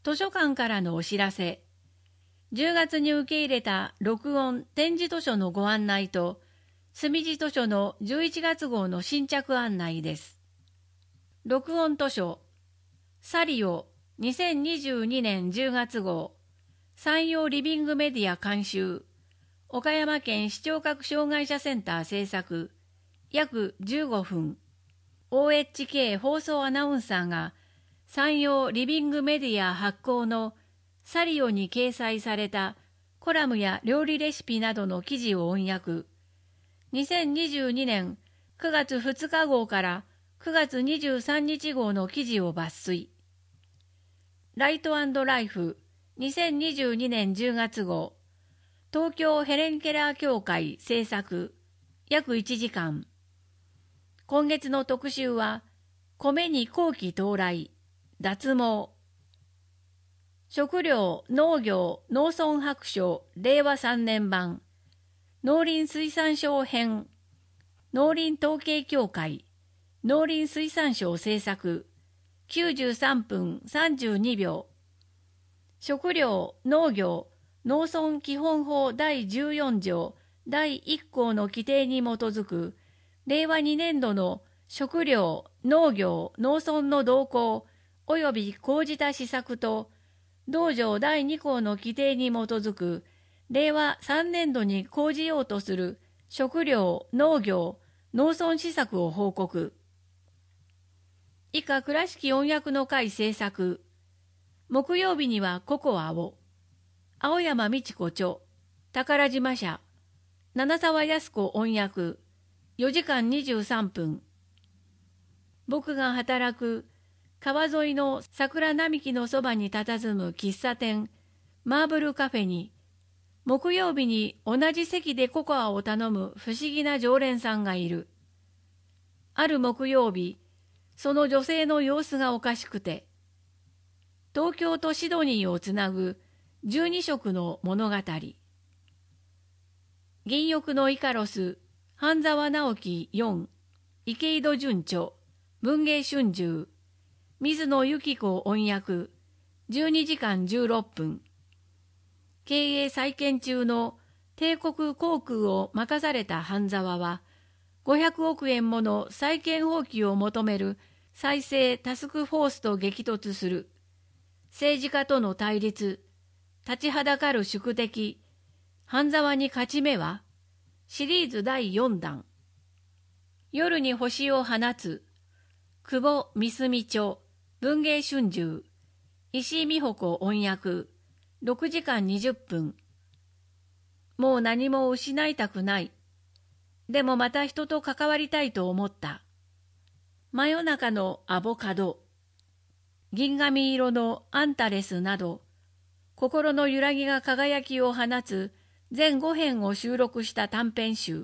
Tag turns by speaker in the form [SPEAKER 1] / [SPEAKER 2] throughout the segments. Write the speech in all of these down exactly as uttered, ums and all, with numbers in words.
[SPEAKER 1] 図書館からのお知らせ。じゅうがつに受け入れた録音展示図書のご案内と、墨字図書のじゅういちがつ号の新着案内です。録音図書、サリオにせんにじゅうにねんじゅうがつ号、山陽リビングメディア監修、岡山県視聴覚障害者センター制作、約じゅうごふん、オーエイチケー 放送アナウンサーが、山陽リビングメディア発行のサリオに掲載されたコラムや料理レシピなどの記事を音訳、にせんにじゅうにねんくがつふつか号からくがつにじゅうさんにち号の記事を抜粋。ライト&ライフにせんにじゅうにねんじゅうがつ号、東京ヘレンケラー協会制作、約いちじかん。今月の特集は、米に後期到来、脱毛。食料・農業・農村白書令和さんねん版、農林水産省編、農林統計協会、農林水産省制作、きゅうじゅうさんぷんさんじゅうにびょう。食料・農業・農村基本法だいじゅうよんじょうだいいっこうの規定に基づく、れいわにねんどの食料・農業・農村の動向及び講じた施策と、同条だいにこうの規定に基づく、れいわさんねんどに講じようとする食料・農業・農村施策を報告。以下倉敷音訳の会制作。木曜日にはココアを。青山美智子著、宝島社、七沢康子音訳、よじかんにじゅうさんぷん。僕が働く川沿いの桜並木のそばに佇む喫茶店、マーブルカフェに、木曜日に同じ席でココアを頼む不思議な常連さんがいる。ある木曜日、その女性の様子がおかしくて、東京とシドニーをつなぐじゅうにしょくの物語。銀翼のイカロス、半沢直樹よん、池井戸潤著、文藝春秋、水野由紀子音訳、じゅうにじかんじゅうろっぷん。経営再建中の帝国航空を任された半沢は、ごひゃくおくえんもの再建放棄を求める再生タスクフォースと激突する。政治家との対立、立ちはだかる宿敵、半沢に勝ち目は、シリーズだいよんだん。夜に星を放つ、久保美澄著、文藝春秋、石井美穂子音訳、ろくじかんにじゅっぷん。もう何も失いたくない。でもまた人と関わりたいと思った。真夜中のアボカド、銀紙色のアンタレスなど、心の揺らぎが輝きを放つ全ごへんを収録した短編集。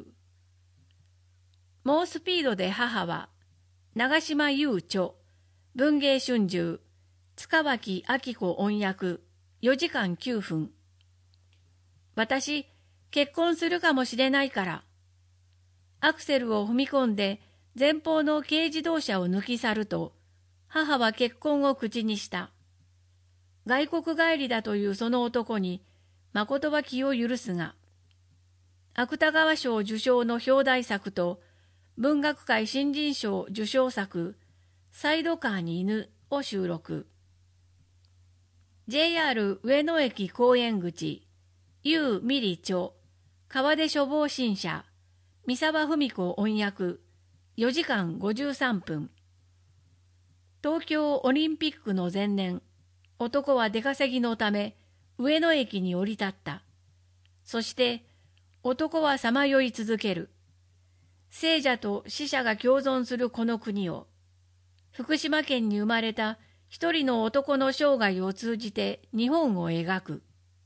[SPEAKER 1] 猛スピードで母は、長島優著、文藝春秋、塚脇明子音訳、よじかんきゅうふん。私、結婚するかもしれないから。アクセルを踏み込んで前方の軽自動車を抜き去ると、母は結婚を口にした。外国帰りだというその男に、誠は気を許すが、芥川賞受賞の表題作と、文学界新人賞受賞作、サイドカーに犬を収録。ジェイアール 上野駅公園口、ユーミリ著、川出処方新社、三沢文子音訳、よじかんごじゅうさんぷん。東京オリンピックの前年、男は出稼ぎのため上野駅に降り立った。そして男はさまよい続ける。生者と死者が共存するこの国を、福島県に生まれた一人の男の生涯を通じて日本を描く。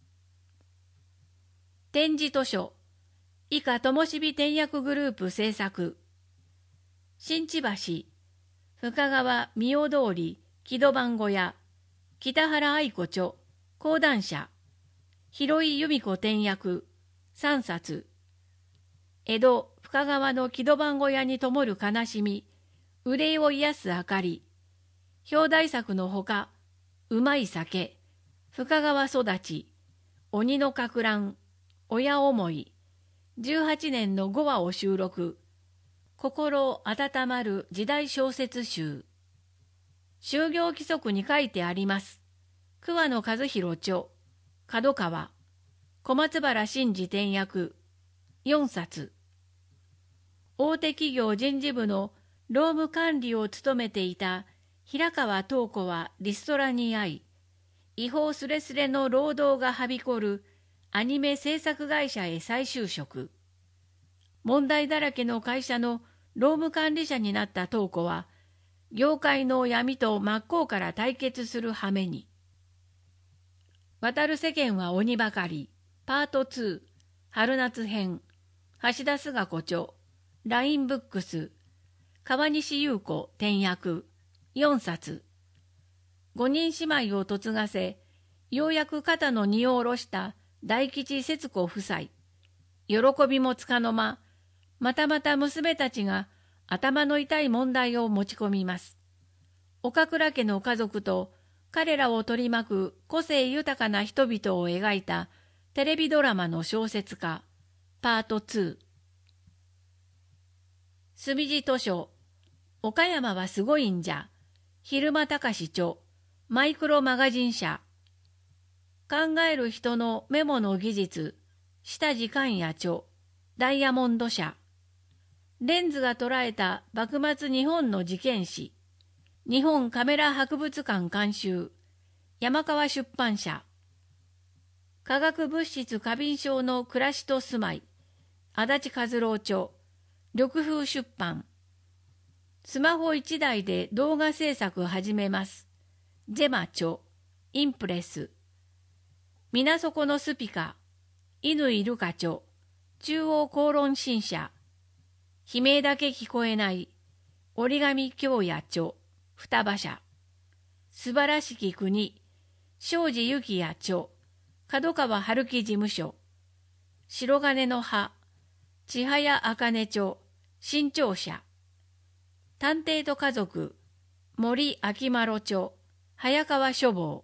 [SPEAKER 1] 展示図書、以下ともしび転訳グループ制作。新千橋、深川三代通り木戸番小屋、北原愛子著、講談社、広井由美子転訳、さんさつ。江戸深川の木戸番小屋に灯る悲しみ、憂いを癒す明かり。表題作のほか、うまい酒、 深川育ち、鬼のかく乱、親思い、じゅうはちねんのごわを収録。心温まる時代小説集。就業規則に書いてあります。桑野和弘著、角川、小松原慎二転訳、よんさつ。大手企業人事部の労務管理を務めていた平川東子はリストラに遭い、違法すれすれの労働がはびこるアニメ制作会社へ再就職。問題だらけの会社の労務管理者になった東子は、業界の闇と真っ向から対決する羽目に。渡る世間は鬼ばかり、パートツー、春夏編、橋田壽賀子著、ラインブックス、川西優子転訳、よんさつ。五人姉妹を嫁がせ、ようやく肩の荷を下ろした大吉節子夫妻。喜びもつかの間、またまた娘たちが頭の痛い問題を持ち込みます。岡倉家の家族と彼らを取り巻く個性豊かな人々を描いたテレビドラマの小説家、パートツー。墨地図書、岡山はすごいんじゃ、昼間隆著、マイクロマガジン社。考える人のメモの技術、下地勘也著、ダイヤモンド社。レンズが捉えた幕末日本の事件史、日本カメラ博物館監修、山川出版社。化学物質過敏症の暮らしと住まい、足立和郎著、緑風出版。スマホ一台で動画制作始めます。ジェマ著、インプレス。水底のスピカ、乾イルカ著、中央公論新社。悲鳴だけ聞こえない、折り紙京也著、双葉社。素晴らしき国、庄司幸也著、角川春樹事務所。白金の葉、千早茜著、新潮社。探偵と家族、森明麿著、早川書房。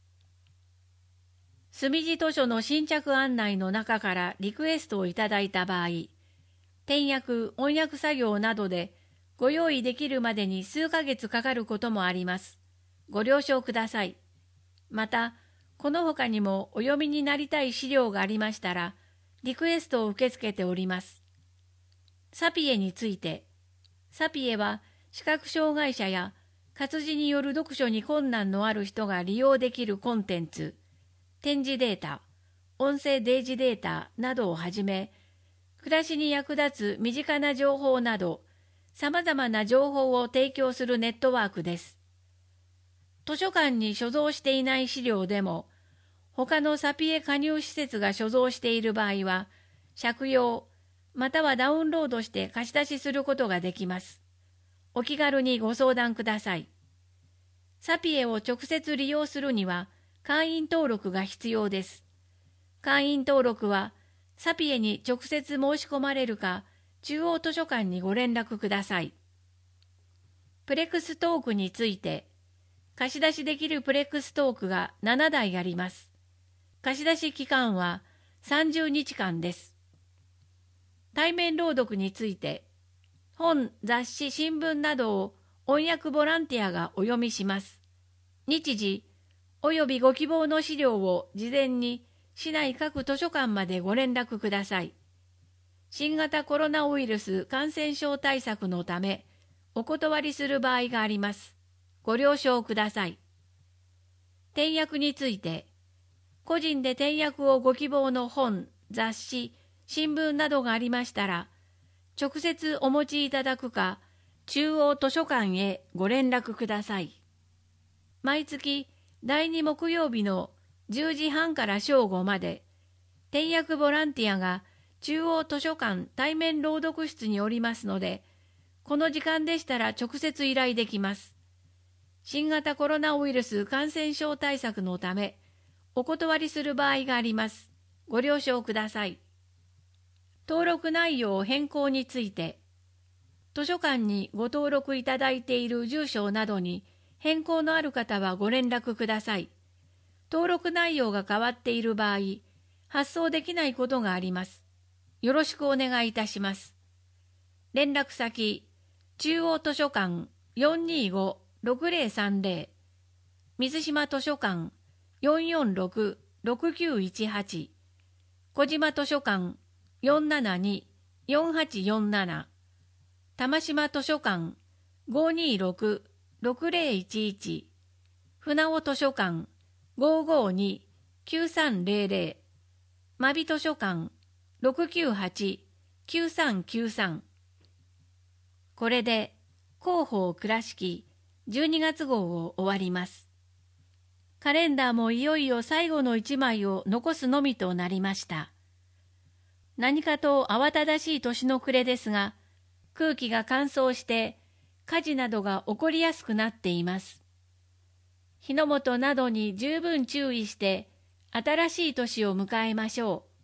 [SPEAKER 1] 墨地図書の新着案内の中からリクエストをいただいた場合、転訳、翻訳作業などでご用意できるまでに数ヶ月かかることもあります。ご了承ください。また、この他にもお読みになりたい資料がありましたら、リクエストを受け付けております。サピエについて、サピエは視覚障害者や活字による読書に困難のある人が利用できるコンテンツ、展示データ、音声デージデータなどをはじめ、暮らしに役立つ身近な情報など、さまざまな情報を提供するネットワークです。図書館に所蔵していない資料でも、他のサピエ加入施設が所蔵している場合は、借用、またはダウンロードして貸し出しすることができます。お気軽にご相談ください。サピエを直接利用するには、会員登録が必要です。会員登録は、サピエに直接申し込まれるか、中央図書館にご連絡ください。プレクストークについて、貸し出しできるプレクストークがななだいあります。貸し出し期間はさんじゅうにちかんです。対面朗読について、本、雑誌、新聞などを翻訳ボランティアがお読みします。日時、およびご希望の資料を事前に市内各図書館までご連絡ください。新型コロナウイルス感染症対策のため、お断りする場合があります。ご了承ください。転訳について、個人で転訳をご希望の本、雑誌、新聞などがありましたら、直接お持ちいただくか、中央図書館へご連絡ください。毎月だいに木曜日のじゅうじはんから正午まで、転訳ボランティアが中央図書館対面朗読室におりますので、この時間でしたら直接依頼できます。新型コロナウイルス感染症対策のため、お断りする場合があります。ご了承ください。登録内容変更について、図書館にご登録いただいている住所などに変更のある方はご連絡ください。 登録内容が変わっている場合、発送できないことがあります。よろしくお願いいたします。連絡先、中央図書館 よんにーごーろくぜろさんぜろ、水島図書館 よんよんろくろくきゅういちはち、小島図書館 よんななによんはちよんなな、玉島図書館 ごーにーろくろくぜろいちいち、船尾図書館 ごーごーにきゅうさんぜろぜろ、真備図書館 ろくきゅうはちきゅうさんきゅうさん。これで広報倉敷じゅうにがつ号を終わります。カレンダーもいよいよ最後のいちまいを残すのみとなりました。何かと慌ただしい年の暮れですが、空気が乾燥して火事などが起こりやすくなっています。火の元などに十分注意して新しい年を迎えましょう。